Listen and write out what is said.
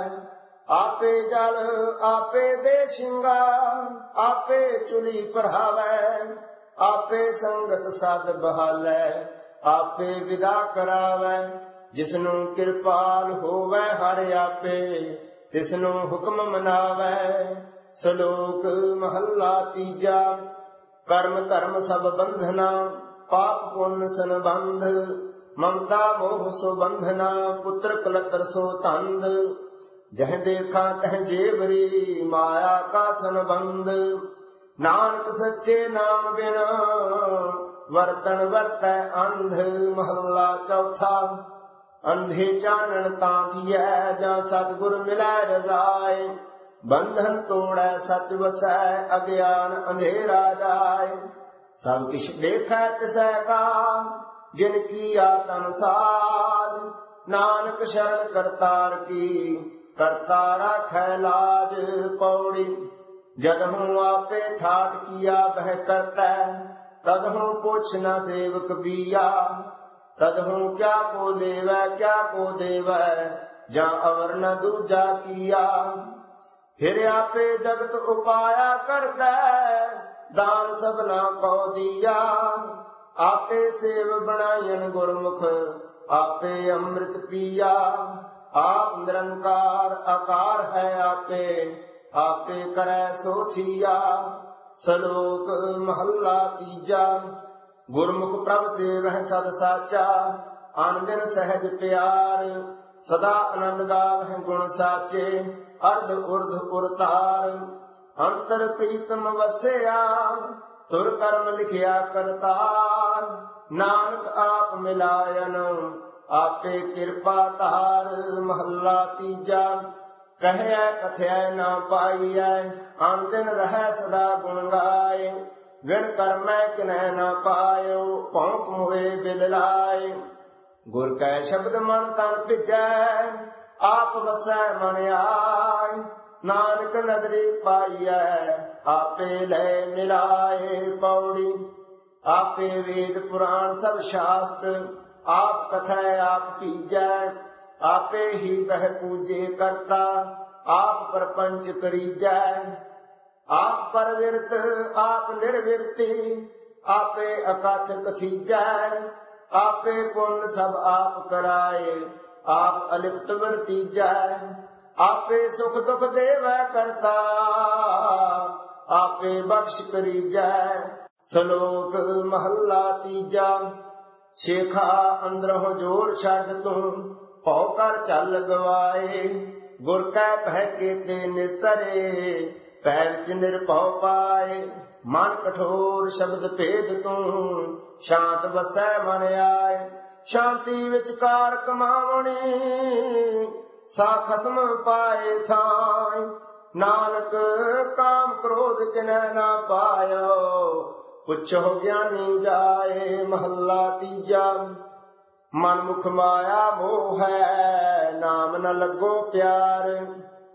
आपे जल आपे दे श्रृंगार, आपे चुली पढ़ावै, आपे संगत साध बहालै, आपे विदा करावै। जिसनू किरपाल होवै हर आपे, तिसनू हुक्म मनावै। श्लोक महला तीजा। कर्म धर्म सब बंधना, पाप पुण्य संबंध, ममता मोह सो बंधना, पुत्र कलतर सो तंद। जह देखा तह जेवरी, माया का संबंध। नानक सच्चे नाम बिना, वर्तन वर्तै अंध। महला चौथा। अंधे चानन तां दियै, जां सतगुर मिलै रजाए। बंधन तोड़ै सच वसै, अज्ञान अंधेरा जाए। सब किछ देखै तिसै का, जिन किया तन साज। नानक शरण करतार की, करता राखै लाज। पौड़ी। जदहूँ आपे ठाट किया बह करतै, तदहूँ पुछ न सेवक बिया। तदहूँ क्या को लेवै क्या को देवै, जां अवर न दूजा किया। फिर आपे जगत उपाया करतै, दान सबना को दिया। आपे सेव बनायन गुरमुख, आपे अमृत पिया। आप निरंकार आकार है आपे, आपे करै सो थिया। श्लोक महला तीजा। गुरमुख प्रभ सेवह सद साचा, आन दिन सहज प्यार। सदा आनंद गावह गुण साचे, अर्ध उर्ध उरतार। अंतर प्रीतम वसया, तुर कर्म लिखिया करतार। नानक आप मिलायन, आपे कृपा तार। महला तीजा। कहै कथै न पाइयै, आन दिन रहै सदा गुण गाए। विण कर्मै किनै न पायो, भौंक मोहे बिल लाए। गुर कै शब्द मन तन भिजै, आप वसै मन आय। नानक नदरी पाइयै, आपे लय मिलाए। पौड़ी। आपे वेद पुराण सब शास्त्र, आप कथै आप कीजै। आपे ही बह पूजे करता, आप प्रपंच करीजै। आप परविरत आप निर्विरति, आपे अकथ कथीजै। आपे पुण्य सब आप कराए, आप अलिप्त वर्तीजै। आपे सुख दुख देवै करता, आपे बख्श करीजै। श्लोक महला तीजा। शेखा अंदरों जोर छड़ तू, भौ कर चल गवाए। गुर कै भय केते निस्तरे, पैर च निर्भौ पाए। मन कठोर शब्द भेद तू, शांत वसै मन आए। शांति विचकार कमावणी, सा खत्म पाए थाय। नानक काम क्रोध किनै न पायो, पुछो ज्ञानी जाए। महला तीजा। मन मुख माया मोह है, नाम न लगो प्यार।